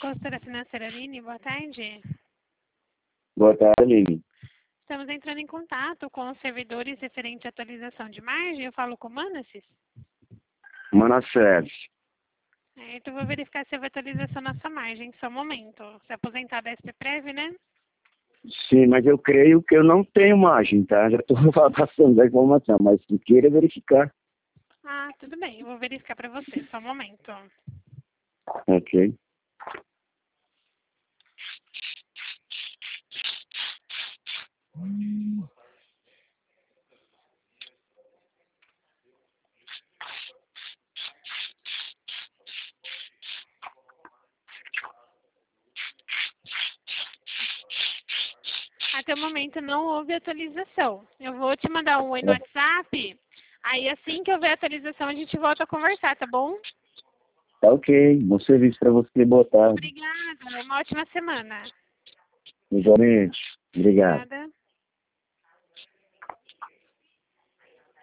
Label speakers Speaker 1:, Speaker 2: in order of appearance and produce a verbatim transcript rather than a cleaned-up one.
Speaker 1: Consultora Financeira Aline, boa tarde.
Speaker 2: Boa tarde, Aline.
Speaker 1: Estamos entrando em contato com os servidores referente à atualização de margem. Eu falo com o Manassés?
Speaker 2: Manassés.
Speaker 1: É, então, vou verificar se houve atualização na sua margem. Só um momento. Você é aposentado da S P Prev, né?
Speaker 2: Sim, mas eu creio que eu não tenho margem, tá? Já estou passando a informação, mas queira verificar.
Speaker 1: Ah, tudo bem. Eu vou verificar para você. Só um momento.
Speaker 2: Ok.
Speaker 1: Até o momento não houve atualização. Eu vou te mandar um oi no WhatsApp. Aí assim que houver atualização a gente volta a conversar, tá bom?
Speaker 2: Tá ok. Bom serviço para você. Boa tarde.
Speaker 1: Obrigada. Uma ótima semana.
Speaker 2: Igualmente. Obrigado.
Speaker 1: Obrigada.